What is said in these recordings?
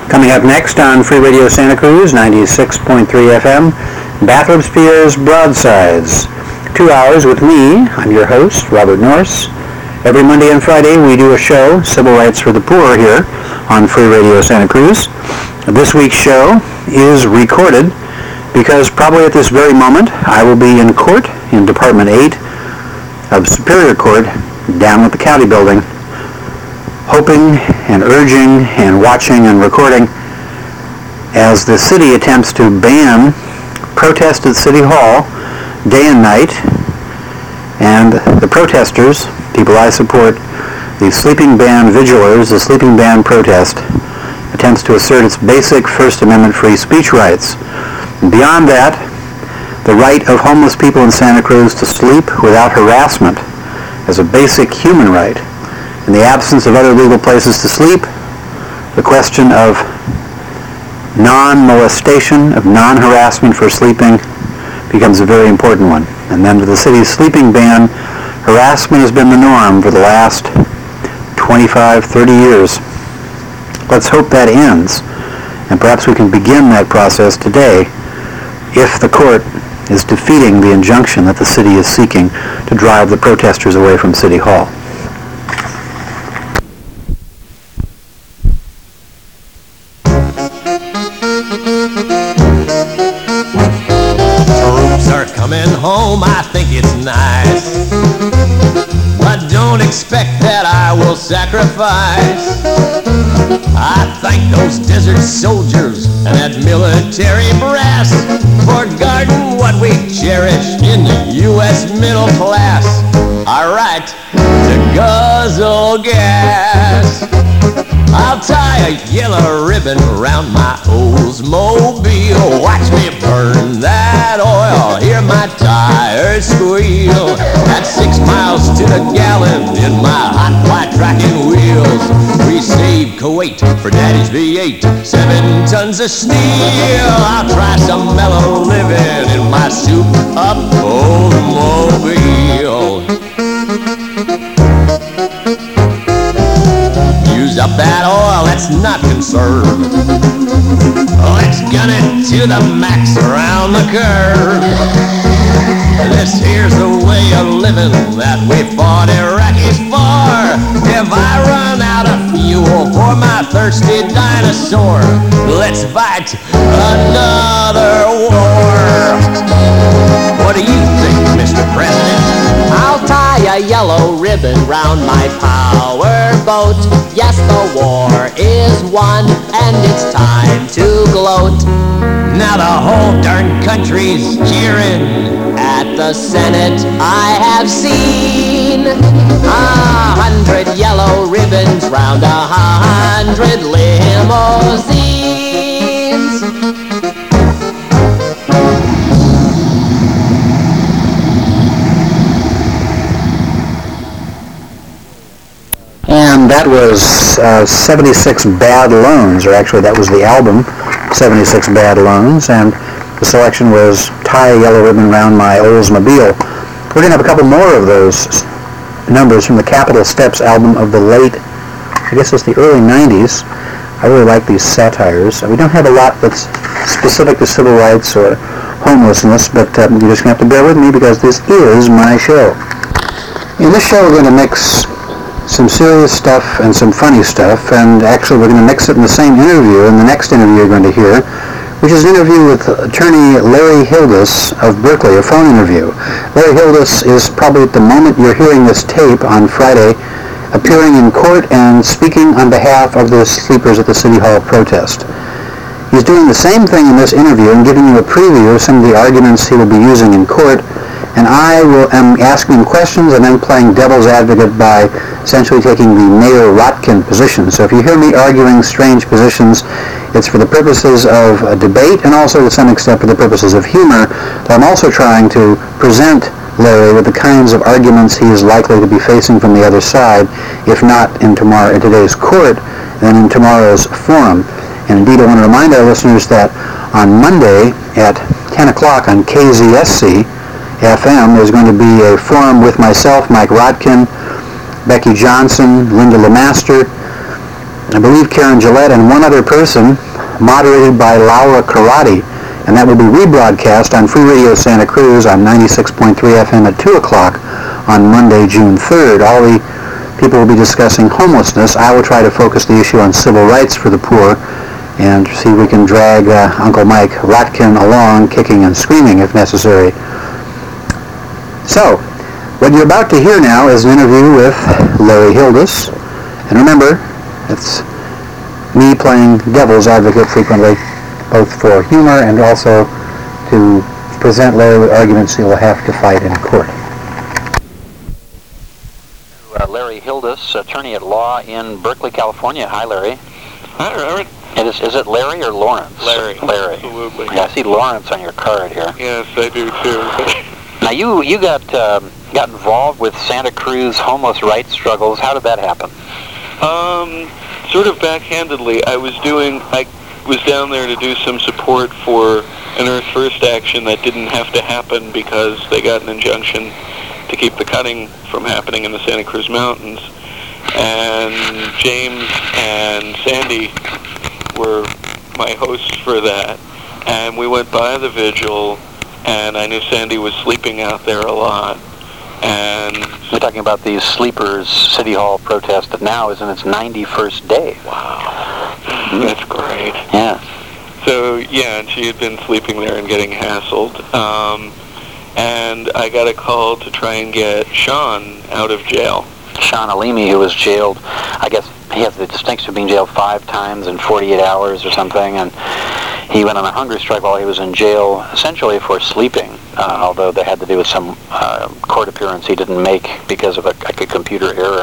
Coming up next on Free Radio Santa Cruz, 96.3 FM, Bathrooms Pierre's Broadsides. 2 hours with me. I'm your host, Robert Norris. Every Monday and Friday we do a show, Civil Rights for the Poor, here on Free Radio Santa Cruz. This week's show is recorded because probably at this very moment I will be in court in Department 8 of Superior Court down at the county building, hoping and urging and watching and recording as the city attempts to ban protest at City Hall day and night. And the protesters, people I support, the Sleeping Band Vigilers, the Sleeping Band protest, attempts to assert its basic First Amendment free speech rights. And beyond that, the right of homeless people in Santa Cruz to sleep without harassment as a basic human right. In the absence of other legal places to sleep, the question of non-molestation, of non-harassment for sleeping becomes a very important one. And then to the city's sleeping ban, harassment has been the norm for the last 25, 30 years. Let's hope that ends, and perhaps we can begin that process today if the court is defeating the injunction that the city is seeking to drive the protesters away from City Hall. Troops are coming home, I think it's nice, but don't expect that I will sacrifice. I thank those desert soldiers and that military brass for guarding what we cherish in the U.S. middle class, our right to guzzle gas. I'll tie a yellow ribbon around my Oldsmobile. Watch me burn that oil, hear my tires squeal. At 6 miles to the gallon in my hot white tracking wheels. We save Kuwait for Daddy's V8, 7 tons of steel. I'll try some mellow living in my souped-up Oldsmobile. Use up that oil, let's not conserve. Let's gun it to the max around the curve. This here's the way of living that we fought Iraqis for. If I run out of fuel for my thirsty dinosaur, let's fight another war. What do you think, Mr. President? I'll tie a yellow ribbon round my power boat. Yes, the war is won and it's time to gloat. Now the whole darn country's cheering. At the Senate I have seen 100 yellow ribbons round 100 limousines. And that was 76 Bad Loans, or actually that was the album, 76 Bad Loans, and the selection was Tie a Yellow Ribbon Round My Oldsmobile. We're going to have a couple more of those numbers from the Capitol Steps album of the late, I guess it's the early 90s. I really like these satires. We don't have a lot that's specific to civil rights or homelessness, but you're just going to have to bear with me because this is my show. In this show we're going to mix some serious stuff and some funny stuff, and actually we're going to mix it in the same interview, in the next interview you're going to hear, which is an interview with attorney Larry Hildes of Berkeley, a phone interview. Larry Hildes is probably at the moment you're hearing this tape on Friday appearing in court and speaking on behalf of the sleepers at the City Hall protest. He's doing the same thing in this interview and giving you a preview of some of the arguments he will be using in court, and I am asking him questions and then playing devil's advocate by essentially taking the Mayor Rotkin position. So if you hear me arguing strange positions, it's for the purposes of a debate and also to some extent for the purposes of humor. But I'm also trying to present Larry with the kinds of arguments he is likely to be facing from the other side, if not in today's court, then in tomorrow's forum. And indeed, I want to remind our listeners that on Monday at 10 o'clock on KZSC FM, there's going to be a forum with myself, Mike Rotkin, Becky Johnson, Linda LeMaster, I believe Karen Gillette, and one other person, moderated by Laura Karate. And that will be rebroadcast on Free Radio Santa Cruz on 96.3 FM at 2 o'clock on Monday, June 3rd. All the people will be discussing homelessness. I will try to focus the issue on civil rights for the poor and see if we can drag Uncle Mike Rotkin along, kicking and screaming if necessary. So, what you're about to hear now is an interview with Larry Hildes. And remember, it's me playing devil's advocate frequently, both for humor and also to present Larry with arguments he will have to fight in court. Larry Hildes, attorney at law in Berkeley, California. Hi, Larry. Hi, Robert. Is it Larry or Lawrence? Larry. Larry. Absolutely. Yeah, I see Lawrence on your card here. Yes, I do too. Now, you got involved with Santa Cruz homeless rights struggles. How did that happen? Sort of backhandedly. I was down there to do some support for an Earth First action that didn't have to happen because they got an injunction to keep the cutting from happening in the Santa Cruz Mountains. And James and Sandy were my hosts for that. And we went by the vigil, and I knew Sandy was sleeping out there a lot. And you're talking about these sleepers City Hall protest that now is in its 91st day. Wow. That's great. Yeah. So, yeah, and she had been sleeping there and getting hassled. And I got a call to try and get Sean out of jail. Sean Alimi, who was jailed, I guess he has the distinction of being jailed 5 times in 48 hours or something, and he went on a hunger strike while he was in jail, essentially for sleeping, although that had to do with some court appearance he didn't make because of a computer error.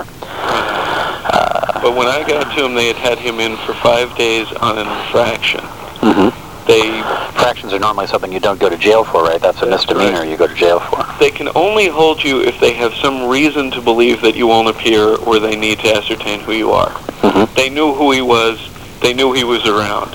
But when I got to him, they had him in for 5 days on an infraction. Mm-hmm. Infractions are normally something you don't go to jail for, right? That's a misdemeanor you go to jail for. They can only hold you if they have some reason to believe that you won't appear or they need to ascertain who you are. Mm-hmm. They knew who he was. They knew he was around.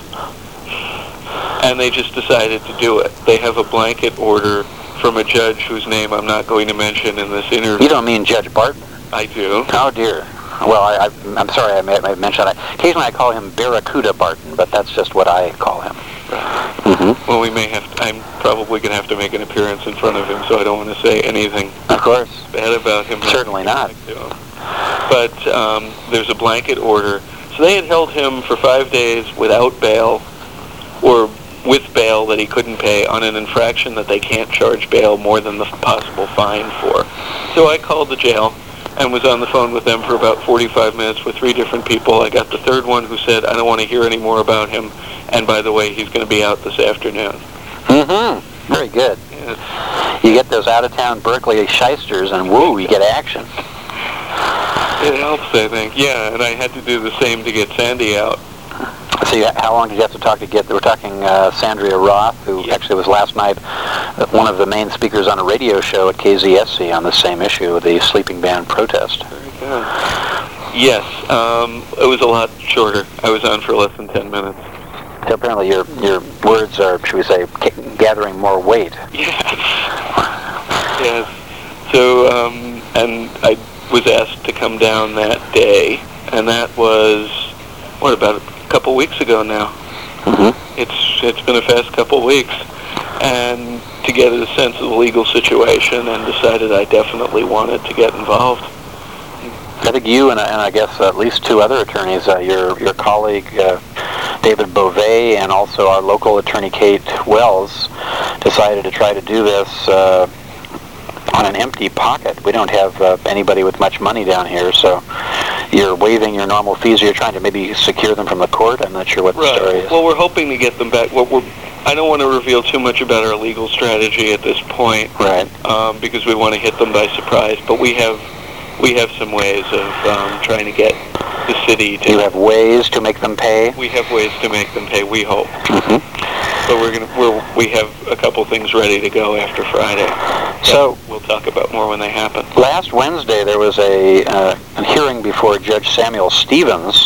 And they just decided to do it. They have a blanket order from a judge whose name I'm not going to mention in this interview. You don't mean Judge Barton? I do. Oh, dear. Well, I'm sorry I may mention that. Occasionally I call him Barracuda Barton, but that's just what I call him. Mm-hmm. Well, I'm probably going to have to make an appearance in front of him, so I don't want to say anything of course bad about him. Certainly not. But there's a blanket order. So they had held him for 5 days without bail, or with bail that he couldn't pay, on an infraction that they can't charge bail more than the possible fine for. So I called the jail and was on the phone with them for about 45 minutes with 3 different people. I got the third one who said, I don't want to hear any more about him, and by the way, he's going to be out this afternoon. Mm-hmm. Very good. Yes. You get those out-of-town Berkeley shysters, and woo, you get action. It helps, I think. Yeah, and I had to do the same to get Sandy out. See, how long did you have to talk to get? We're talking Sandria Roth, who actually was last night one of the main speakers on a radio show at KZSC on the same issue, the sleeping ban protest. Very good. Yes, it was a lot shorter. I was on for less than 10 minutes. So apparently your words are, should we say, gathering more weight. Yes. Yes. So, and I was asked to come down that day, and that was, about a couple weeks ago now. Mm-hmm. It's been a fast couple weeks, and to get a sense of the legal situation, and decided I definitely wanted to get involved. I think you and I guess at least 2 other attorneys, your colleague David Beauvais and also our local attorney Kate Wells, decided to try to do this on an empty pocket. We don't have anybody with much money down here, so you're waiving your normal fees. You're trying to maybe secure them from the court. I'm not sure what the story is. Well, we're hoping to get them back. I don't want to reveal too much about our legal strategy at this point, right? Because we want to hit them by surprise. But we have some ways of trying to get the city to... You have ways to make them pay? We have ways to make them pay, we hope. Mm-hmm. So we have a couple things ready to go after Friday. So we'll talk about more when they happen. Last Wednesday there was a hearing before Judge Samuel Stevens,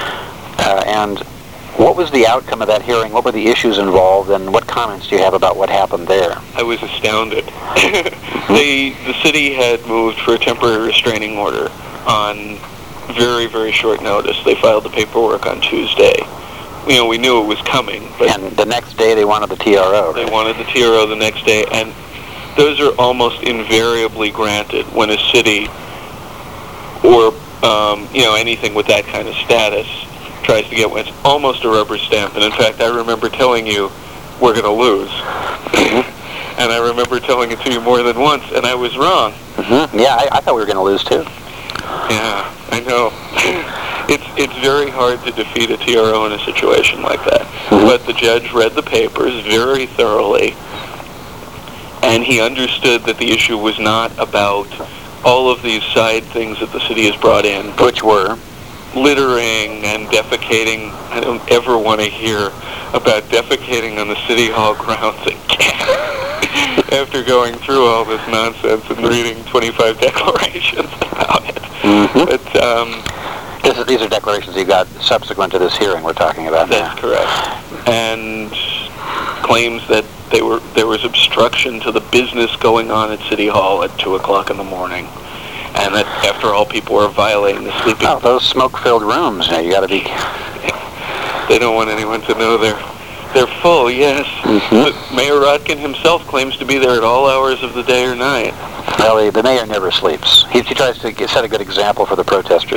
and what was the outcome of that hearing? What were the issues involved, and what comments do you have about what happened there? I was astounded. The city had moved for a temporary restraining order on very, very short notice. They filed the paperwork on Tuesday. You know, we knew it was coming, but And the next day they wanted the TRO. they Right? wanted the TRO the next day, and those are almost invariably granted when a city or anything with that kind of status tries to get one. It's almost a rubber stamp. And in fact, I remember telling you we're going to lose, and I remember telling it to you more than once, and I was wrong. Mm-hmm. Yeah, I thought we were going to lose too. Yeah, I know. It's very hard to defeat a TRO in a situation like that. But the judge read the papers very thoroughly, and he understood that the issue was not about all of these side things that the city has brought in, Which were? littering and defecating. I don't ever want to hear about defecating on the city hall grounds again. After going through all this nonsense and reading 25 declarations about it. Mm-hmm. But These are declarations you got subsequent to this hearing we're talking about that's now. correct. And claims that there was obstruction to the business going on at City Hall at 2 o'clock in the morning. And that, after all, people were violating the sleeping... Oh, those smoke-filled rooms. Now you got to be. They don't want anyone to know they're full, yes. Mm-hmm. But Mayor Rotkin himself claims to be there at all hours of the day or night. Well, the mayor never sleeps. He tries to set a good example for the protesters.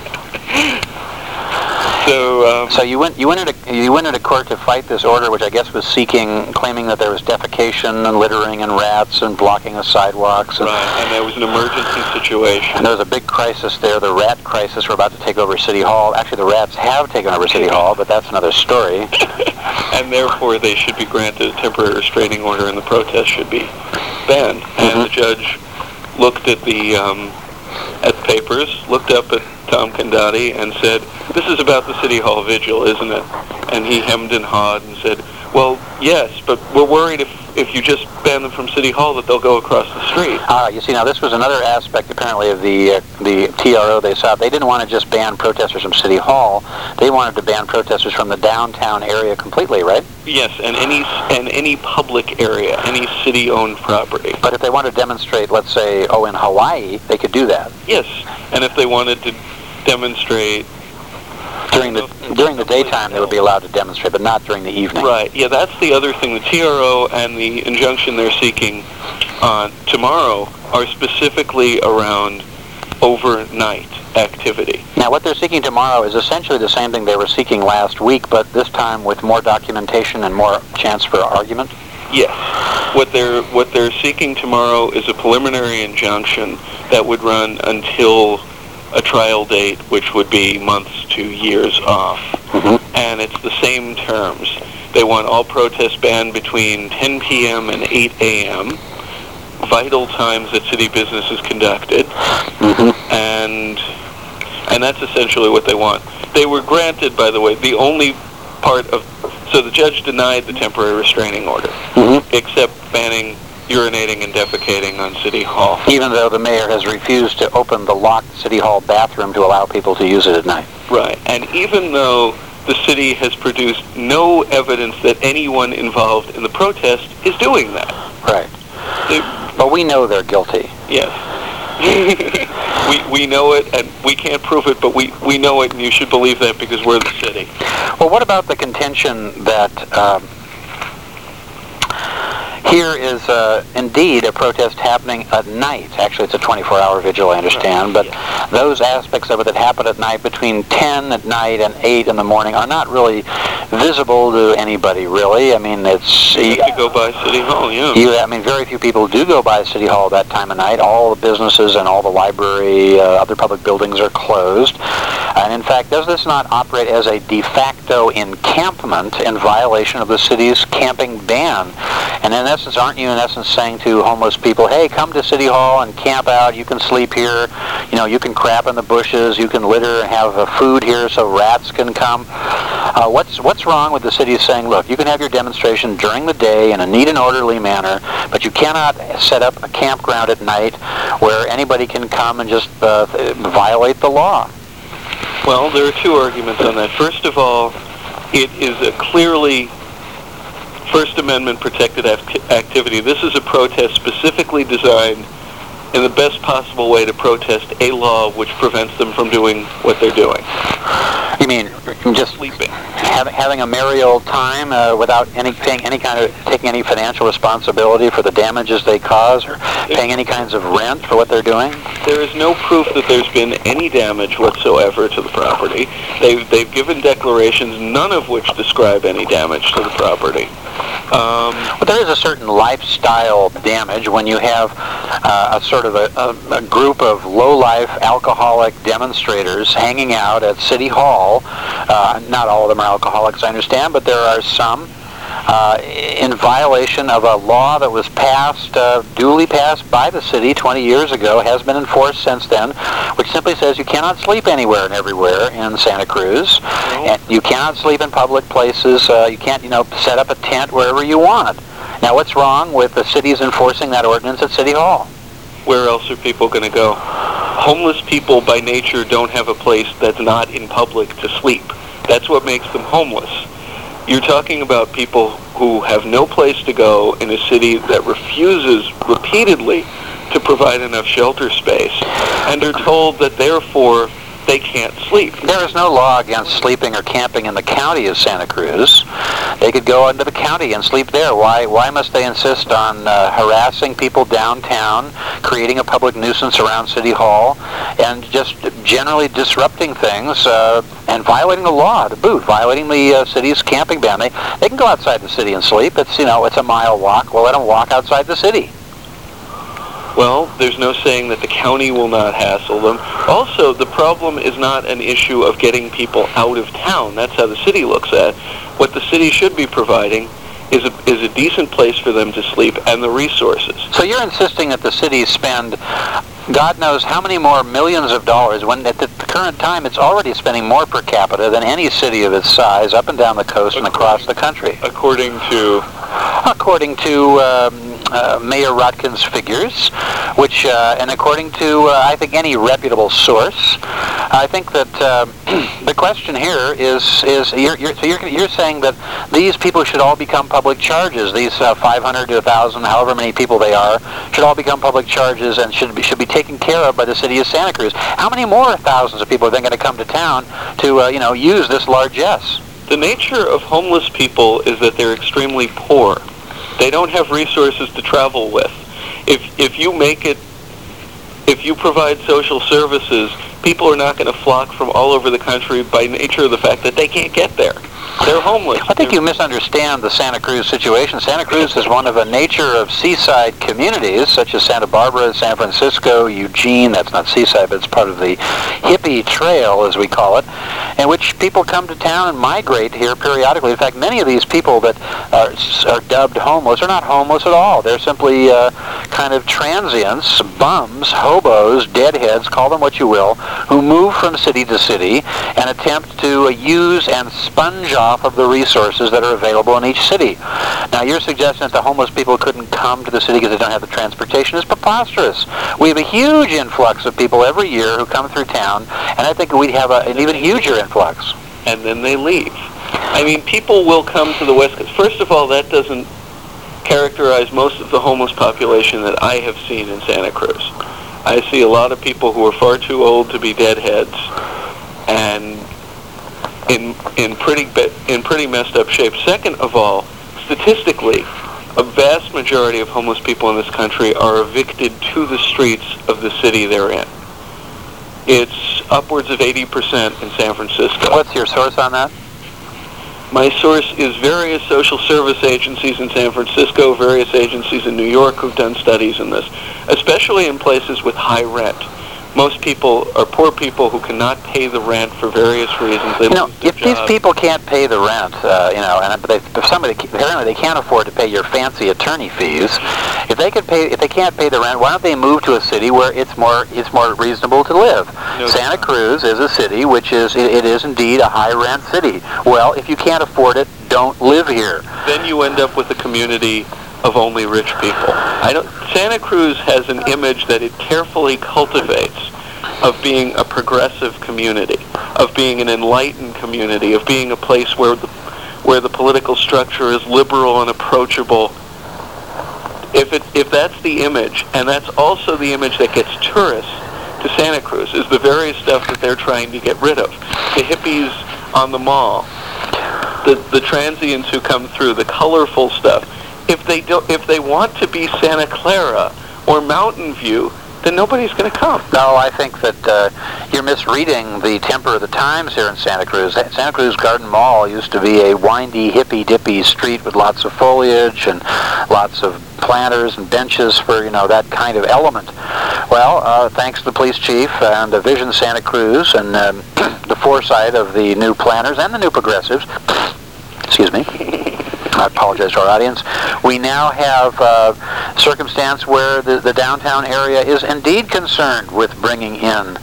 So, So you went into court to fight this order, which I guess was claiming that there was defecation and littering and rats and blocking of sidewalks. And, right, and there was an emergency situation. and there was a big crisis there, the rat crisis. We're about to take over City Hall. Actually, the rats have taken over City Hall, but that's another story. And therefore, they should be granted a temporary restraining order, and the protest should be banned. And the judge looked at the papers, looked up at Tom Condotti, and said, "This is about the City Hall vigil, isn't it?" And he hemmed and hawed and said, "Well, yes, but we're worried if you just ban them from City Hall that they'll go across the street." You see, now this was another aspect, apparently, of the TRO they saw. They didn't want to just ban protesters from City Hall. They wanted to ban protesters from the downtown area completely, right? Yes, and any public area, any city-owned property. But if they wanted to demonstrate, let's say, in Hawaii, they could do that. Yes, and if they wanted to demonstrate During the daytime, they would be allowed to demonstrate, but not during the evening. Right. Yeah, that's the other thing. The TRO and the injunction they're seeking tomorrow are specifically around overnight activity. Now, what they're seeking tomorrow is essentially the same thing they were seeking last week, but this time with more documentation and more chance for argument. Yes. What they're seeking tomorrow is a preliminary injunction that would run until a trial date, which would be months to years off. And it's the same terms. They want all protests banned between 10 p.m. and 8 a.m., vital times that city business is conducted, and that's essentially what they want. They were granted, by the way, the only part of... So the judge denied the temporary restraining order, except banning urinating and defecating on City Hall. Even though the mayor has refused to open the locked City Hall bathroom to allow people to use it at night. Right. And even though the city has produced no evidence that anyone involved in the protest is doing that. Right. But we know they're guilty. Yes. we know it, and we can't prove it, but we know it, and you should believe that because we're the city. Well, what about the contention that here is indeed a protest happening at night? Actually, it's a 24-hour vigil, I understand, but those aspects of it that happen at night between 10 at night and 8 in the morning are not really visible to anybody, really. I mean, it's... You have to go by City Hall, yeah. I mean, very few people do go by City Hall that time of night. All the businesses and all the library, other public buildings are closed. And in fact, does this not operate as a de facto encampment in violation of the city's camping ban? And in essence, aren't you in essence saying to homeless people, hey, come to City Hall and camp out, you can sleep here, you can crap in the bushes, you can litter and have food here so rats can come? What's wrong with the city saying, look, you can have your demonstration during the day in a neat and orderly manner, but you cannot set up a campground at night where anybody can come and just violate the law? Well, there are two arguments on that. First of all, it is a clearly First Amendment protected activity. This is a protest specifically designed in the best possible way to protest a law which prevents them from doing what they're doing. You mean just Sleeping. having a merry old time without taking any financial responsibility for the damages they cause, or paying any kinds of rent for what they're doing? There is no proof that there's been any damage whatsoever to the property. They've given declarations, none of which describe any damage to the property. But there is a certain lifestyle damage when you have a sort of a group of low-life alcoholic demonstrators hanging out at City Hall. Not all of them are alcoholics, I understand, but there are some in violation of a law that was passed, duly passed by the city 20 years ago, has been enforced since then, which simply says you cannot sleep anywhere and everywhere in Santa Cruz. And you cannot sleep in public places. You can't, set up a tent wherever you want. Now, what's wrong with the city's enforcing that ordinance at City Hall? Where else are people going to go? Homeless people by nature don't have a place that's not in public to sleep. That's what makes them homeless. You're talking about people who have no place to go in a city that refuses repeatedly to provide enough shelter space, and are told that therefore they can't sleep. There is no law against sleeping or camping in the county of Santa Cruz. They could go into the county and sleep there. Why must they insist on harassing people downtown, creating a public nuisance around City Hall, and just generally disrupting things and violating the law to boot, violating the city's camping ban? They can go outside the city and sleep. It's a mile walk. We'll let them walk outside the city. Well, there's no saying that the county will not hassle them. Also, the problem is not an issue of getting people out of town. That's how the city looks at it. What the city should be providing is a decent place for them to sleep and the resources. So you're insisting that the city spend God knows how many more millions of dollars, when at the current time it's already spending more per capita than any city of its size up and down the coast and across the country. According to Mayor Rotkin's figures, which, and according to, I think, any reputable source, I think that the question here is you're saying that these people should all become public charges. These 500 to 1,000, however many people they are, should all become public charges and should be taken care of by the city of Santa Cruz. How many more thousands of people are then going to come to town to, use this largesse? The nature of homeless people is that they're extremely poor. They don't have resources to travel with. If you provide social services, people are not going to flock from all over the country by nature of the fact that they can't get there. They're homeless. I think you misunderstand the Santa Cruz situation. Santa Cruz is one of a nature of seaside communities, such as Santa Barbara, San Francisco, Eugene. That's not seaside, but it's part of the hippie trail, as we call it, in which people come to town and migrate here periodically. In fact, many of these people that are dubbed homeless are not homeless at all. They're simply kind of transients, bums, hobos, deadheads, call them what you will, who move from city to city and attempt to use and sponge off of the resources that are available in each city. Now, your suggestion that the homeless people couldn't come to the city because they don't have the transportation is preposterous. We have a huge influx of people every year who come through town, and I think we'd have an even huger influx. And then they leave. I mean, people will come to the West Coast. First of all, that doesn't characterize most of the homeless population that I have seen in Santa Cruz. I see a lot of people who are far too old to be deadheads and in pretty messed up shape. Second of all, statistically, a vast majority of homeless people in this country are evicted to the streets of the city they're in. It's upwards of 80% in San Francisco. What's your source on that? My source is various social service agencies in San Francisco, various agencies in New York who've done studies in this, especially in places with high rent. Most people are poor people who cannot pay the rent for various reasons. They lose their if these jobs. people can't pay the rent, apparently they can't afford to pay your fancy attorney fees. If they can't pay the rent, why don't they move to a city where it's more reasonable to live? No, Santa Cruz is a city which is indeed a high rent city. Well, if you can't afford it, don't live here. Then you end up with a community of only rich people. Santa Cruz has an image that it carefully cultivates of being a progressive community, of being an enlightened community, of being a place where the political structure is liberal and approachable. If that's the image, and that's also the image that gets tourists to Santa Cruz, is the very stuff that they're trying to get rid of. The hippies on the mall, the transients who come through, the colorful stuff. If they want to be Santa Clara or Mountain View, then nobody's going to come. No, I think that you're misreading the temper of the times here in Santa Cruz. Santa Cruz Garden Mall used to be a windy, hippy-dippy street with lots of foliage and lots of planters and benches for, that kind of element. Well, thanks to the police chief and Vision Santa Cruz and the foresight of the new planners and the new progressives, excuse me, I apologize to our audience, we now have a circumstance where the downtown area is indeed concerned with bringing in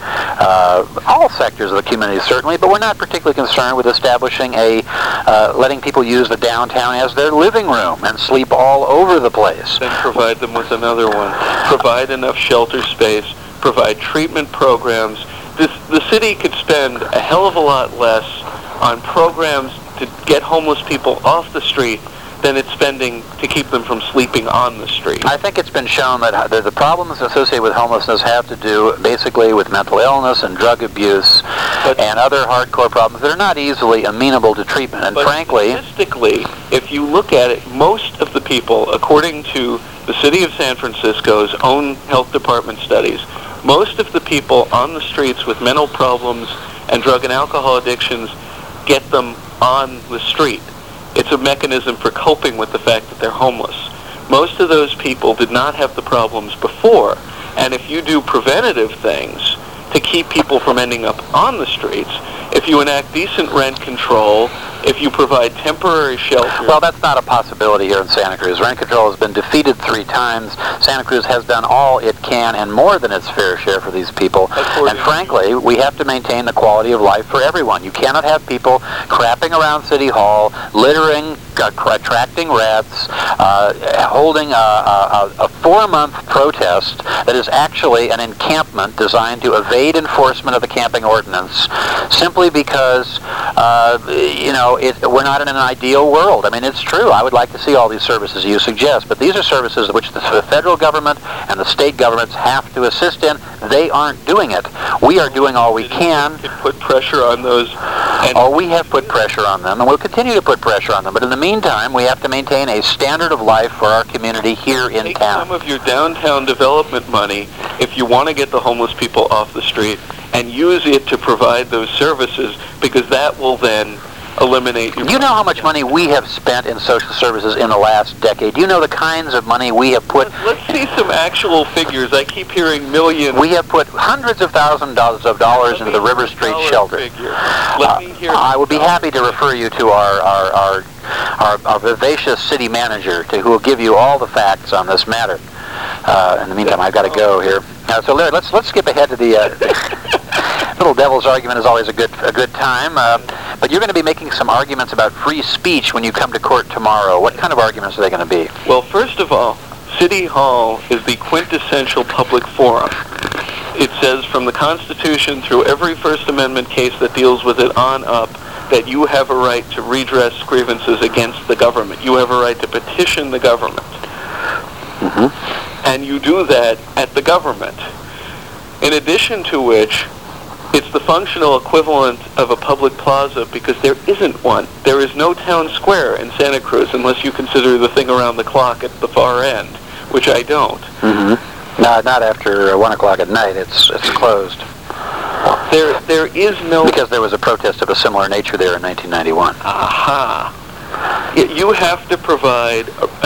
all sectors of the community, certainly, but we're not particularly concerned with establishing letting people use the downtown as their living room and sleep all over the place. Then provide them with another one. Provide enough shelter space. Provide treatment programs. The city could spend a hell of a lot less on programs to get homeless people off the street than it's spending to keep them from sleeping on the street. I think it's been shown that the problems associated with homelessness have to do basically with mental illness and drug abuse and other hardcore problems that are not easily amenable to treatment. And frankly, statistically, if you look at it, most of the people, according to the city of San Francisco's own health department studies, most of the people on the streets with mental problems and drug and alcohol addictions get them on the street. It's a mechanism for coping with the fact that they're homeless. Most of those people did not have the problems before, and if you do preventative things to keep people from ending up on the streets, if you enact decent rent control, if you provide temporary shelter... Well, that's not a possibility here in Santa Cruz. Rent control has been defeated 3 times. Santa Cruz has done all it can and more than its fair share for these people. And frankly, we have to maintain the quality of life for everyone. You cannot have people crapping around City Hall, littering, attracting rats, holding a 4-month protest that is actually an encampment designed to evade enforcement of the camping ordinance simply because, we're not in an ideal world. I mean, it's true. I would like to see all these services you suggest, but these are services which the federal government and the state governments have to assist in. They aren't doing it. We are doing all we can. Put pressure on those. We have put pressure on them, and we'll continue to put pressure on them. But in the meantime, we have to maintain a standard of life for our community here in Take town. Some of your downtown development money, if you want to get the homeless people off the street, and use it to provide those services, because that will then eliminate your... You know how much money we have spent in social services in the last decade? You know the kinds of money we have put... Let's see some actual figures. I keep hearing millions. We have put hundreds of thousands of dollars into the River Street shelter. Let me hear I would be happy to refer you to our vivacious city manager who will give you all the facts on this matter. In the meantime, I've got to go here. So Larry, let's skip ahead to the... Little devil's argument is always a good time, but you're going to be making some arguments about free speech when you come to court tomorrow. What kind of arguments are they going to be? Well, first of all, City Hall is the quintessential public forum. It says from the Constitution through every First Amendment case that deals with it on up that you have a right to redress grievances against the government. You have a right to petition the government. Mm-hmm. And you do that at the government. In addition to which, it's the functional equivalent of a public plaza because there isn't one. There is no town square in Santa Cruz unless you consider the thing around the clock at the far end, which I don't. Mm-hmm. Not after 1 o'clock at night. It's closed. There is no... Because there was a protest of a similar nature there in 1991. Aha. You have to provide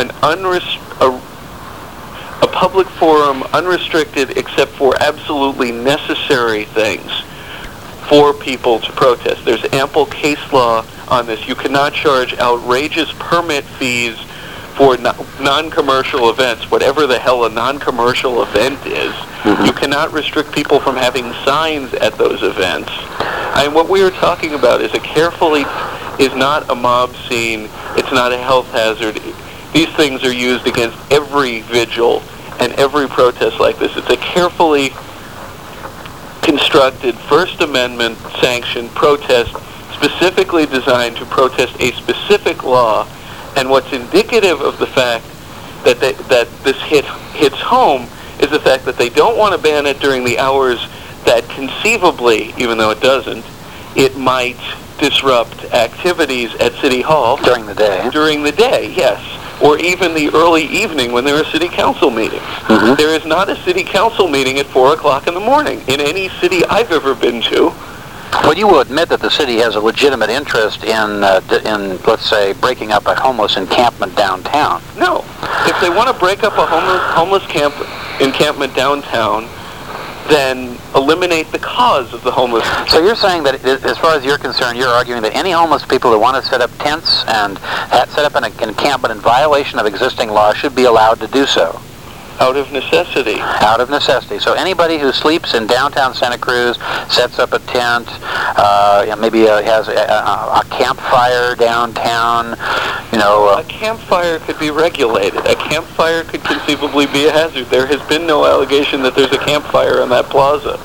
a public forum unrestricted except for absolutely necessary things for people to protest. There's ample case law on this. You cannot charge outrageous permit fees for non-commercial events, whatever the hell a non-commercial event is. Mm-hmm. You cannot restrict people from having signs at those events. And what we are talking about is not a mob scene. It's not a health hazard. These things are used against every vigil and every protest like this. It's a carefully constructed First Amendment sanctioned protest specifically designed to protest a specific law. And what's indicative of the fact that this hits home is the fact that they don't want to ban it during the hours that conceivably, even though it doesn't, it might disrupt activities at City Hall. During the day. During the day, yes. Or even the early evening when there are city council meetings. Mm-hmm. There is not a city council meeting at 4 o'clock in the morning in any city I've ever been to. Well, you will admit that the city has a legitimate interest in let's say, breaking up a homeless encampment downtown. No. If they want to break up a homeless encampment downtown, then eliminate the cause of the homeless. So you're saying that, as far as you're concerned, you're arguing that any homeless people who want to set up tents and set up an encampment in violation of existing law should be allowed to do so? Out of necessity. Out of necessity. So anybody who sleeps in downtown Santa Cruz, sets up a tent, maybe has a campfire downtown, A campfire could be regulated. A campfire could conceivably be a hazard. There has been no allegation that there's a campfire in that plaza.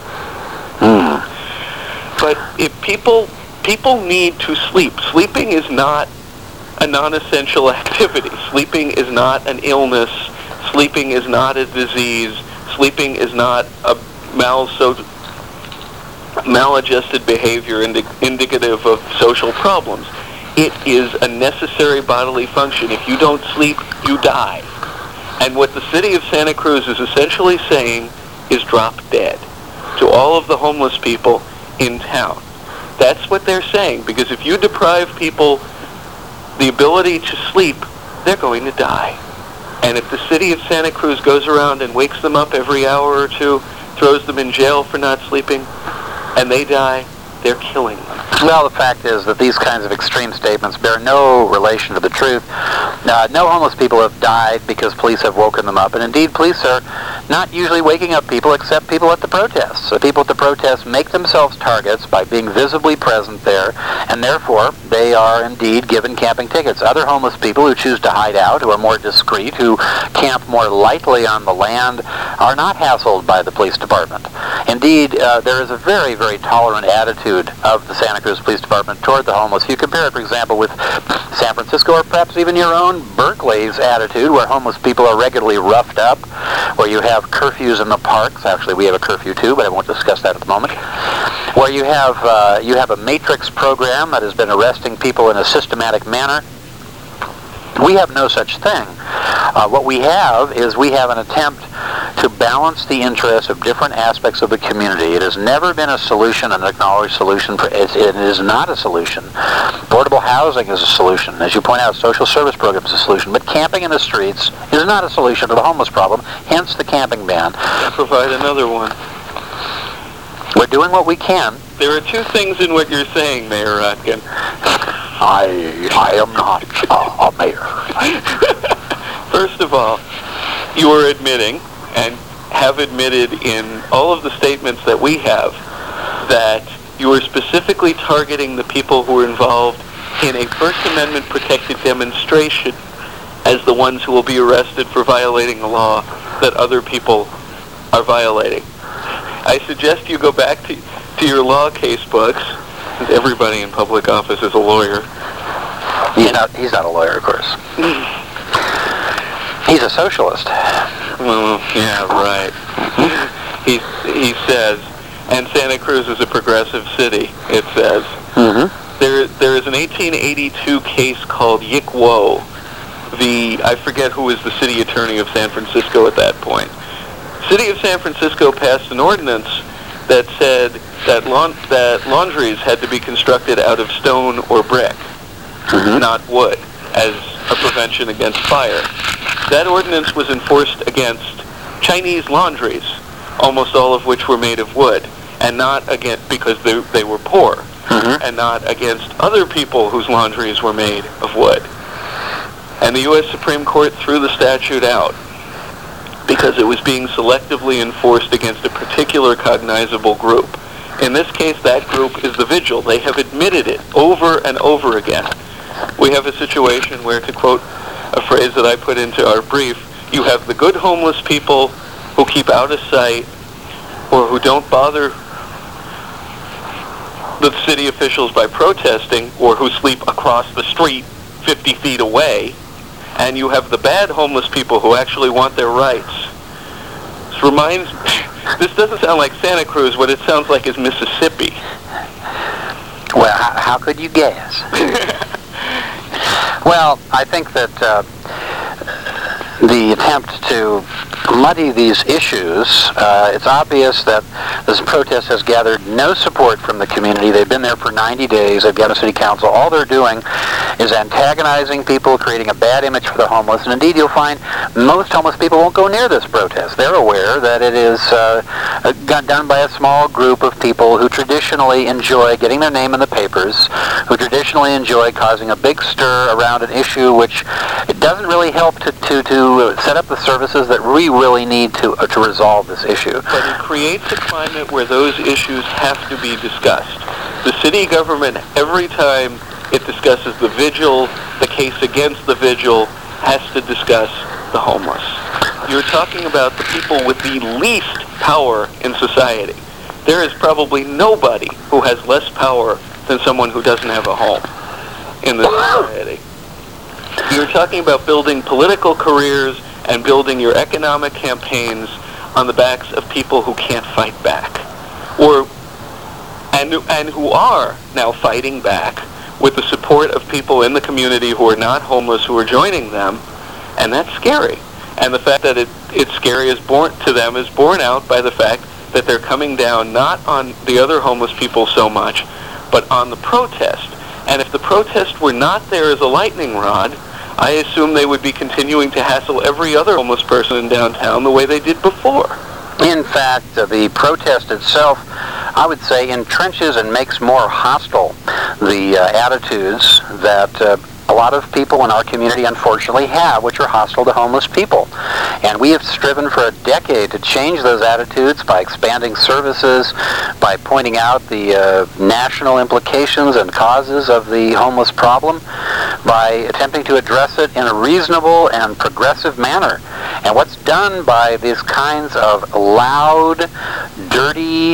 But if people need to sleep. Sleeping is not a non-essential activity. Sleeping is not an illness. Sleeping is not a disease. Sleeping is not a maladjusted behavior indicative of social problems. It is a necessary bodily function. If you don't sleep, you die. And what the city of Santa Cruz is essentially saying is drop dead to all of the homeless people in town. That's what they're saying, because if you deprive people the ability to sleep, they're going to die. And if the city of Santa Cruz goes around and wakes them up every hour or two, throws them in jail for not sleeping, and they die, they're killing them. Well, the fact is that these kinds of extreme statements bear no relation to the truth. No homeless people have died because police have woken them up. And indeed, police are not usually waking up people except people at the protests. So people at the protests make themselves targets by being visibly present there, and therefore they are indeed given camping tickets. Other homeless people who choose to hide out, who are more discreet, who camp more lightly on the land, are not hassled by the police department. Indeed, there is a very, very tolerant attitude of the Santa Cruz Police Department toward the homeless. You compare it, for example, with San Francisco or perhaps even your own Berkeley's attitude, where homeless people are regularly roughed up, where you have curfews in the parks. Actually, we have a curfew too, but I won't discuss that at the moment. Where you have a matrix program that has been arresting people in a systematic manner. We have no such thing. What we have is an attempt to balance the interests of different aspects of the community. It has never been a solution, an acknowledged solution. It is not a solution. Portable housing is a solution. As you point out, social service programs is a solution. But camping in the streets is not a solution to the homeless problem, hence the camping ban. I'll provide another one. We're doing what we can. There are two things in what you're saying, Mayor Rotkin. I am not a mayor. First of all, you are admitting, and have admitted in all of the statements that we have, that you are specifically targeting the people who are involved in a First Amendment protected demonstration as the ones who will be arrested for violating a law that other people are violating. I suggest you go back to your law case books, since everybody in public office is a lawyer. He's not a lawyer, of course. He's a socialist. Well, yeah, right. He says, and Santa Cruz is a progressive city, it says. Mm-hmm. There is an 1882 case called Yick Wo. I forget who was the city attorney of San Francisco at that point. City of San Francisco passed an ordinance that said that laundries had to be constructed out of stone or brick, not wood, as a prevention against fire. That ordinance was enforced against Chinese laundries, almost all of which were made of wood, and not against, because they were poor, and not against other people whose laundries were made of wood. And the U.S. Supreme Court threw the statute out because it was being selectively enforced against a particular cognizable group. In this case, that group is the Vigil. They have admitted it over and over again. We have a situation where, to quote a phrase that I put into our brief, you have the good homeless people who keep out of sight or who don't bother the city officials by protesting, or who sleep across the street 50 feet away. and you have the bad homeless people who actually want their rights. This doesn't sound like Santa Cruz. What it sounds like is Mississippi. Well, how could you guess? Well, I think that the attempt to muddy these issues, it's obvious that this protest has gathered no support from the community. They've been there for 90 days. They've got a city council. All they're doing is antagonizing people, creating a bad image for the homeless. And indeed, you'll find most homeless people won't go near this protest. They're aware that it is done by a small group of people who traditionally enjoy getting their name in the papers, who traditionally enjoy causing a big stir around an issue which it doesn't really help to set up the services that we really need to resolve this issue. But it creates a climate where those issues have to be discussed. The city government, every time it discusses the vigil, the case against the vigil, has to discuss the homeless. You're talking about the people with the least power in society. There is probably nobody who has less power than someone who doesn't have a home in this society. You're talking about building political careers and building your economic campaigns on the backs of people who can't fight back, and who are now fighting back with the support of people in the community who are not homeless, who are joining them, and that's scary. And the fact that it's scary is born out by the fact that they're coming down not on the other homeless people so much, but on the protest. And if the protest were not there as a lightning rod, I assume they would be continuing to hassle every other homeless person in downtown the way they did before. In fact, the protest itself, I would say, entrenches and makes more hostile the attitudes that a lot of people in our community unfortunately have, which are hostile to homeless people. And we have striven for a decade to change those attitudes by expanding services, by pointing out the national implications and causes of the homeless problem, by attempting to address it in a reasonable and progressive manner. And what's done by these kinds of loud, dirty,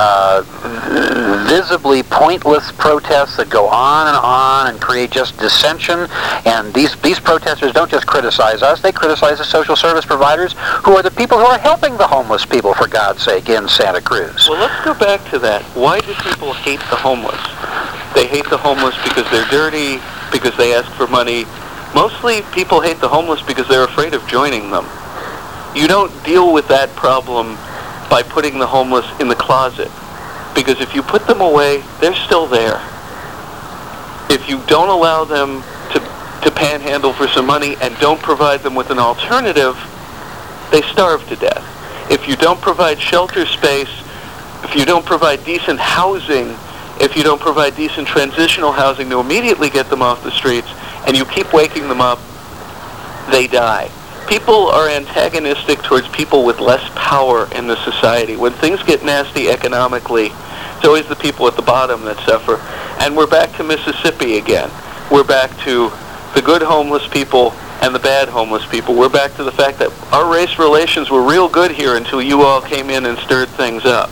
visibly pointless protests that go on and create just dissension. And these protesters don't just criticize us, they criticize the social service providers who are the people who are helping the homeless people, for God's sake, in Santa Cruz. Well, let's go back to that. Why do people hate the homeless? They hate the homeless because they're dirty, because they ask for money. Mostly people hate the homeless because they're afraid of joining them. You don't deal with that problem by putting the homeless in the closet, because if you put them away, they're still there. If you don't allow them to panhandle for some money and don't provide them with an alternative, they starve to death. If you don't provide shelter space, if you don't provide decent housing, if you don't provide decent transitional housing to immediately get them off the streets, and you keep waking them up, they die. People are antagonistic towards people with less power in the society. When things get nasty economically, it's always the people at the bottom that suffer. And we're back to Mississippi again. We're back to the good homeless people and the bad homeless people. We're back to the fact that our race relations were real good here until you all came in and stirred things up.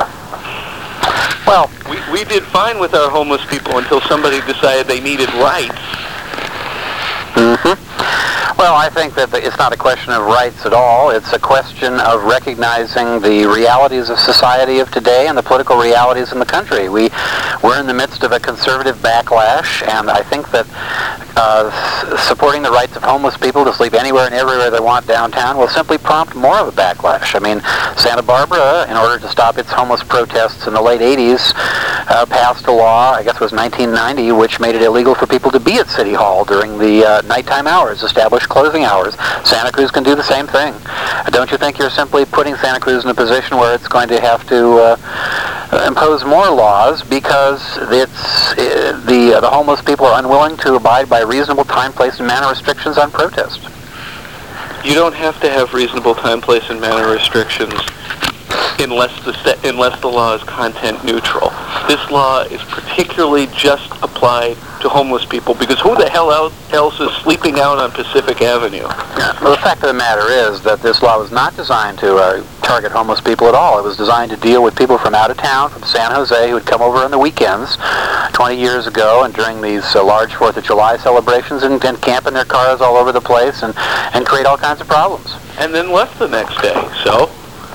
Well, we did fine with our homeless people until somebody decided they needed rights. Mm-hmm. Well, I think that it's not a question of rights at all. It's a question of recognizing the realities of society of today and the political realities in the country. We're in the midst of a conservative backlash, and I think that supporting the rights of homeless people to sleep anywhere and everywhere they want downtown will simply prompt more of a backlash. I mean, Santa Barbara, in order to stop its homeless protests in the late 80s, passed a law, I guess it was 1990, which made it illegal for people to be at City Hall during the nighttime hours, established closing hours. Santa Cruz can do the same thing. Don't you think you're simply putting Santa Cruz in a position where it's going to have to impose more laws because the homeless people are unwilling to abide by reasonable time, place, and manner restrictions on protest? You don't have to have reasonable time, place, and manner restrictions unless the law is content neutral. this law is particularly just applied to homeless people, because who the hell else is sleeping out on Pacific Avenue? Well, the fact of the matter is that this law was not designed to target homeless people at all. It was designed to deal with people from out of town, from San Jose, who would come over on the weekends 20 years ago and during these large 4th of July celebrations and camp in their cars all over the place and create all kinds of problems. And then left the next day, so?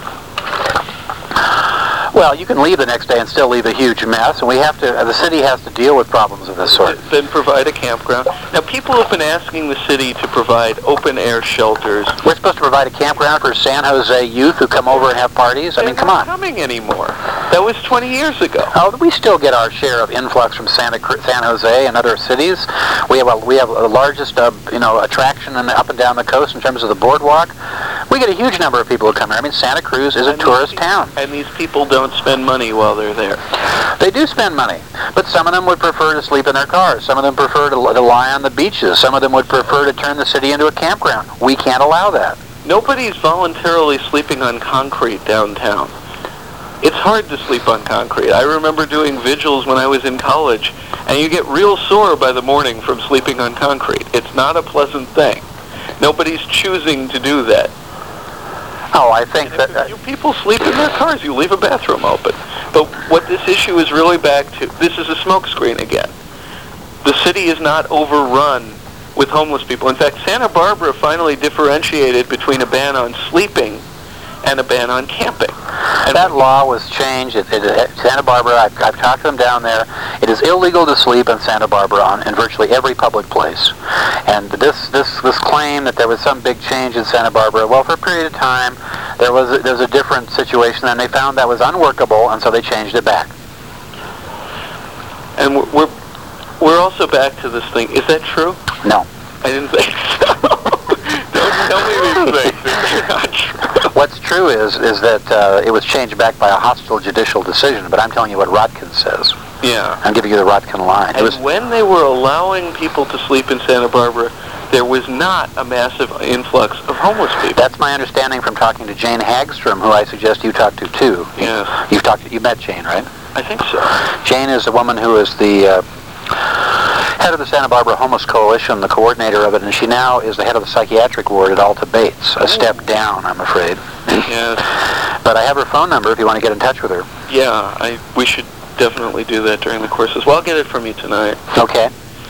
Well, you can leave the next day and still leave a huge mess, and the city has to deal with problems of this sort. Then provide a campground. Now, people have been asking the city to provide open-air shelters. We're supposed to provide a campground for San Jose youth who come over and have parties? I mean, come on. They're not coming anymore. That was 20 years ago. Oh, we still get our share of influx from San Jose and other cities. We have the largest, attraction up and down the coast in terms of the boardwalk. We get a huge number of people who come here. I mean, Santa Cruz is a tourist town. And these people don't spend money while they're there. They do spend money, but some of them would prefer to sleep in their cars. Some of them prefer to lie on the beaches. Some of them would prefer to turn the city into a campground. We can't allow that. Nobody's voluntarily sleeping on concrete downtown. It's hard to sleep on concrete. I remember doing vigils when I was in college, and you get real sore by the morning from sleeping on concrete. It's not a pleasant thing. Nobody's choosing to do that. Oh, I think that... You people sleep in their cars. You leave a bathroom open. But what this issue is really back to, this is a smokescreen again. The city is not overrun with homeless people. In fact, Santa Barbara finally differentiated between a ban on sleeping and a ban on camping. And that law was changed. Santa Barbara, I've talked to them down there. It is illegal to sleep in Santa Barbara in virtually every public place. And this claim that there was some big change in Santa Barbara, well, for a period of time, there was a different situation, and they found that was unworkable, and so they changed it back. And we're also back to this thing. Is that true? No. I didn't think so. Don't tell me these things. They're not true. What's true is that it was changed back by a hostile judicial decision, but I'm telling you what Rotkin says. Yeah. I'm giving you the Rotkin line. And when they were allowing people to sleep in Santa Barbara, there was not a massive influx of homeless people. That's my understanding from talking to Jane Hagstrom, who I suggest you talk to too. Yes. You met Jane, right? I think so. Jane is a woman who is the head of the Santa Barbara Homeless Coalition, the coordinator of it, and she now is the head of the psychiatric ward at Alta Bates. A step down, I'm afraid. Yes. But I have her phone number if you want to get in touch with her. Yeah, we should definitely do that during the courses. Well, I'll get it from you tonight. Okay.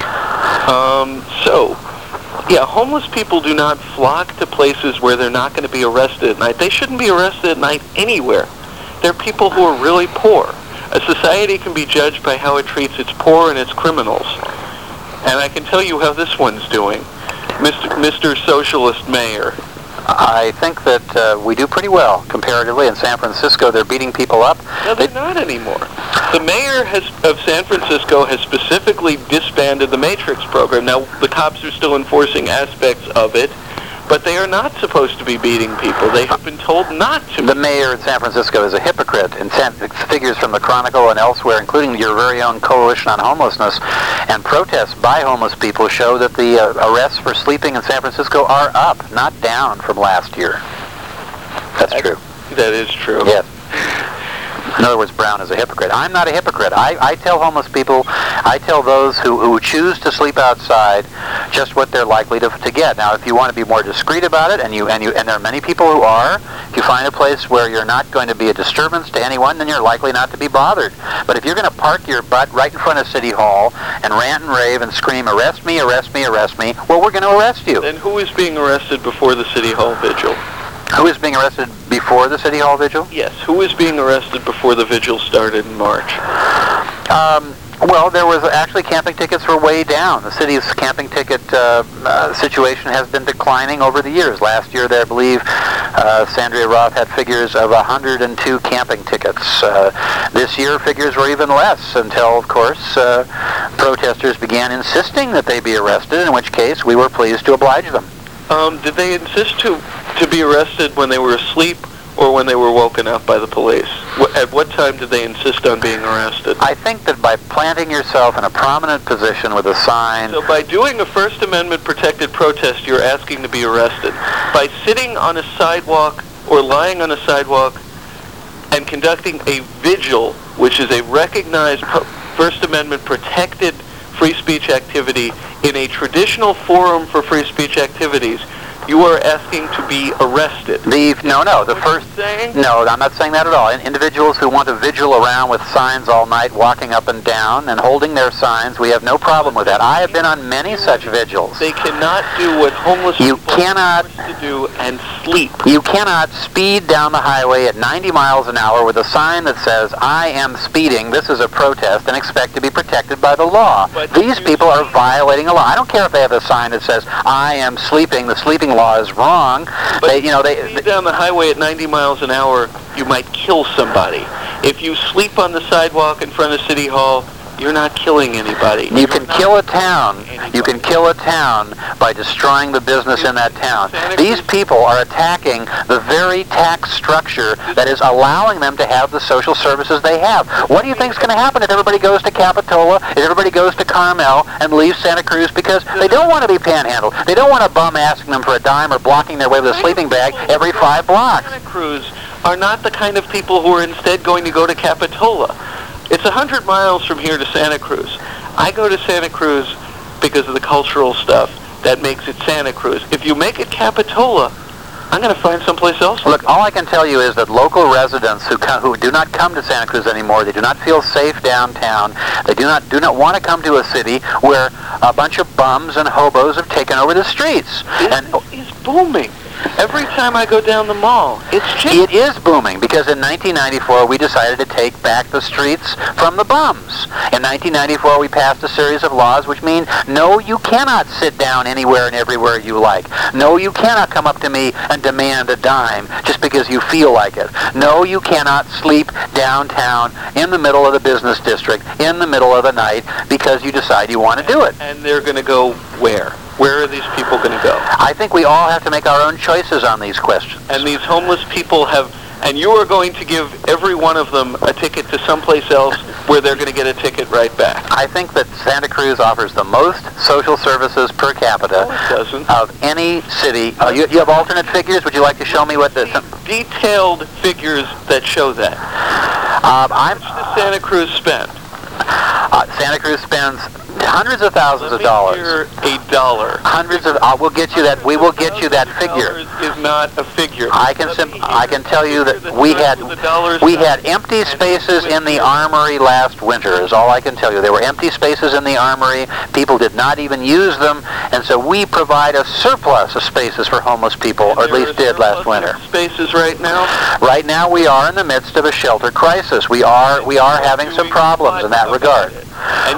Homeless people do not flock to places where they're not going to be arrested at night. They shouldn't be arrested at night anywhere. They're people who are really poor. A society can be judged by how it treats its poor and its criminals. And I can tell you how this one's doing. Mr. Socialist Mayor. I think that we do pretty well, comparatively. In San Francisco, they're beating people up. No, they're not anymore. The mayor of San Francisco has specifically disbanded the Matrix program. Now, the cops are still enforcing aspects of it, but they are not supposed to be beating people. They have been told not to. The mayor in San Francisco is a hypocrite. And figures from the Chronicle and elsewhere, including your very own Coalition on Homelessness, and protests by homeless people show that the arrests for sleeping in San Francisco are up, not down from last year. That's true. That is true. Yes. In other words, Brown is a hypocrite. I'm not a hypocrite. I tell homeless people, I tell those who choose to sleep outside just what they're likely to get. Now, if you want to be more discreet about it, and there are many people who are, if you find a place where you're not going to be a disturbance to anyone, then you're likely not to be bothered. But if you're going to park your butt right in front of City Hall and rant and rave and scream, arrest me, arrest me, arrest me, well, we're going to arrest you. Then who is being arrested before the City Hall vigil? Who is being arrested before the City Hall vigil? Yes, who is being arrested before the vigil started in March? Well, there was actually camping tickets were way down. The city's camping ticket situation has been declining over the years. Last year, I believe, Sandria Roth had figures of 102 camping tickets. This year, figures were even less until, of course, protesters began insisting that they be arrested, in which case we were pleased to oblige them. Did they insist to be arrested when they were asleep or when they were woken up by the police? At what time did they insist on being arrested? I think that by planting yourself in a prominent position with a sign... So by doing a First Amendment protected protest, you're asking to be arrested. By sitting on a sidewalk or lying on a sidewalk and conducting a vigil, which is a recognized First Amendment protected free speech activity in a traditional forum for free speech activities, you are asking to be arrested. No, I'm not saying that at all. Individuals who want to vigil around with signs all night, walking up and down and holding their signs, we have no problem with that. I have been on many such vigils. They cannot do what homeless people are forced to do and sleep. You cannot speed down the highway at 90 miles an hour with a sign that says, "I am speeding, this is a protest," and expect to be protected by the law. But these people are violating a law. I don't care if they have a sign that says, "I am sleeping, the sleeping law is wrong." But if you speed down the highway at 90 miles an hour, you might kill somebody. If you sleep on the sidewalk in front of City Hall, you're not killing anybody. You can kill a town. You can kill a town by destroying the business in that town. These people are attacking the very tax structure that is allowing them to have the social services they have. What do you think is going to happen if everybody goes to Capitola, if everybody goes to Carmel and leaves Santa Cruz because they don't want to be panhandled? They don't want a bum asking them for a dime or blocking their way with a sleeping bag every 5 blocks. Santa Cruz are not the kind of people who are instead going to go to Capitola. It's 100 miles from here to Santa Cruz. I go to Santa Cruz because of the cultural stuff that makes it Santa Cruz. If you make it Capitola, I'm going to find someplace else. Look, all I can tell you is that local residents who do not come to Santa Cruz anymore, they do not feel safe downtown. They do not want to come to a city where a bunch of bums and hobos have taken over the streets. It's booming. Every time I go down the mall, it's just... It is booming because in 1994 we decided to take back the streets from the bums. In 1994 we passed a series of laws which mean, no, you cannot sit down anywhere and everywhere you like. No, you cannot come up to me and demand a dime just because you feel like it. No, you cannot sleep downtown in the middle of the business district in the middle of the night because you decide you want to do it. And they're going to go where? Where are these people going to go? I think we all have to make our own choices on these questions. And these homeless people have, and you are going to give every one of them a ticket to someplace else where they're going to get a ticket right back. I think that Santa Cruz offers the most social services per capita of any city. You have alternate figures? Would you like to show me what the... Detailed figures that show that. How much does Santa Cruz spend? Santa Cruz spends hundreds of thousands of dollars. $1. Hundreds of. We'll get you that. We will get you that figure. Is not a figure. I can tell you that we had empty spaces in the Armory last winter. Is all I can tell you. There were empty spaces in the Armory. People did not even use them, and so we provide a surplus of spaces for homeless people, or at least did last winter. Spaces right now. Right now, we are in the midst of a shelter crisis. We are having some problems in that regard. And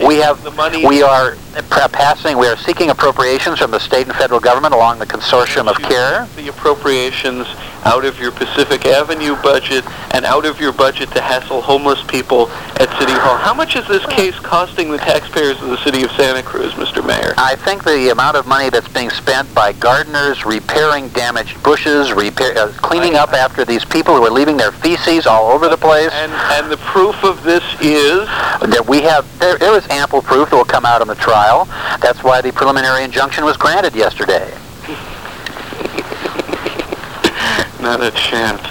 we are seeking appropriations from the state and federal government along the consortium of CARE. The appropriations out of your Pacific Avenue budget and out of your budget to hassle homeless people at City Hall. How much is this case costing the taxpayers of the city of Santa Cruz, Mr. Mayor? I think the amount of money that's being spent by gardeners repairing damaged bushes, cleaning up after these people who are leaving their feces all over the place. And the proof of this is? That there is ample proof that will come out on the trial. That's why the preliminary injunction was granted yesterday. Not a chance.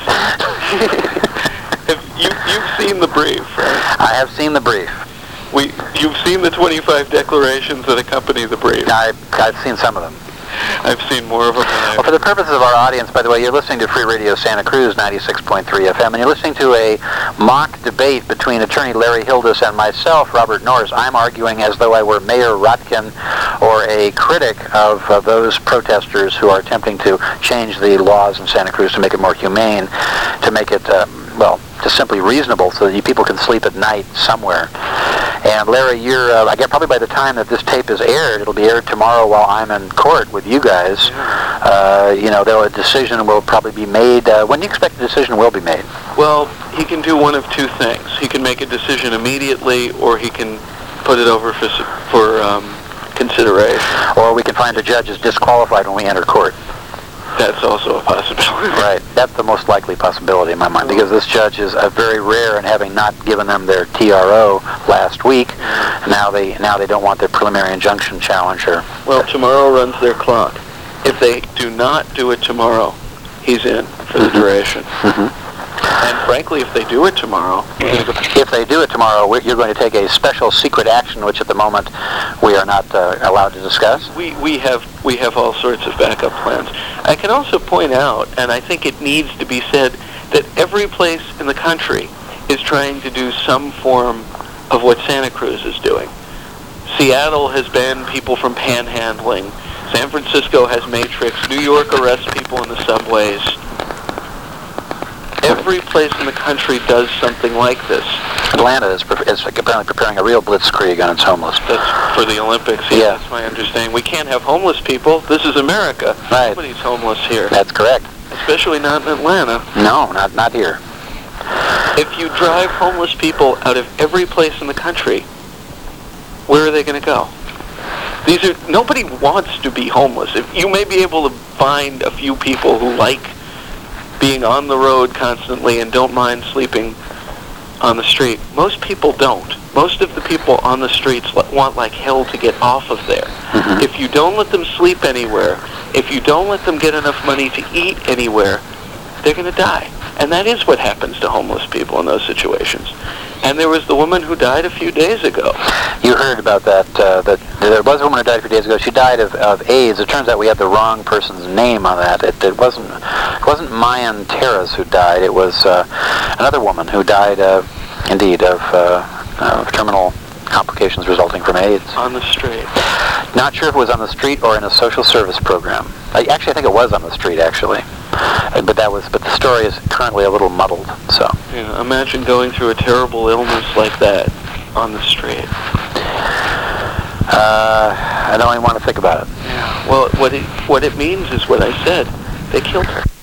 You've seen the brief, right? I have seen the brief. You've seen the 25 declarations that accompany the brief. I've seen some of them. I've seen more of them than Well, for the purposes of our audience, by the way, you're listening to Free Radio Santa Cruz 96.3 FM, and you're listening to a mock debate between attorney Larry Hildes and myself, Robert Norris. I'm arguing as though I were Mayor Rotkin or a critic of those protesters who are attempting to change the laws in Santa Cruz to make it more humane, to make it, just simply reasonable so that people can sleep at night somewhere. And Larry, I guess probably by the time that this tape is aired, it'll be aired tomorrow while I'm in court with you guys. A decision will probably be made. When do you expect the decision will be made? Well, he can do one of two things. He can make a decision immediately, or he can put it over for consideration. Or we can find the judge is disqualified when we enter court. That's also a possibility. Right. That's the most likely possibility in my mind, because this judge is very rare in having not given them their TRO last week. Now they don't want their preliminary injunction challenge. Well, tomorrow runs their clock. If they do not do it tomorrow, he's in for the duration. Mm-hmm. And frankly, if they do it tomorrow, we're going to go. If they do it tomorrow, you're going to take a special secret action, which at the moment we are not allowed to discuss. We have all sorts of backup plans. I can also point out, and I think it needs to be said, that every place in the country is trying to do some form of what Santa Cruz is doing. Seattle has banned people from panhandling. San Francisco has Matrix. New York arrests people in the subways. Every place in the country does something like this. Atlanta is apparently preparing a real blitzkrieg on its homeless. That's for the Olympics. Yeah. That's my understanding. We can't have homeless people. This is America. Right. Nobody's homeless here. That's correct. Especially not in Atlanta. No, not here. If you drive homeless people out of every place in the country, where are they going to go? Nobody wants to be homeless. If you may be able to find a few people who like being on the road constantly and don't mind sleeping on the street. Most people don't. Most of the people on the streets want like hell to get off of there. Mm-hmm. If you don't let them sleep anywhere, if you don't let them get enough money to eat anywhere, they're going to die. And that is what happens to homeless people in those situations. And there was the woman who died a few days ago. You heard about that, that there was a woman who died a few days ago. She died of AIDS. It turns out we had the wrong person's name on that. It wasn't Mayan Terrace who died. It was another woman who died, indeed, of terminal complications resulting from AIDS. On the street. Not sure if it was on the street or in a social service program. I think it was on the street, actually. But the story is currently a little muddled. So. Yeah, imagine going through a terrible illness like that on the street. I don't even want to think about it. Yeah. Well, what it means is what I said. They killed her.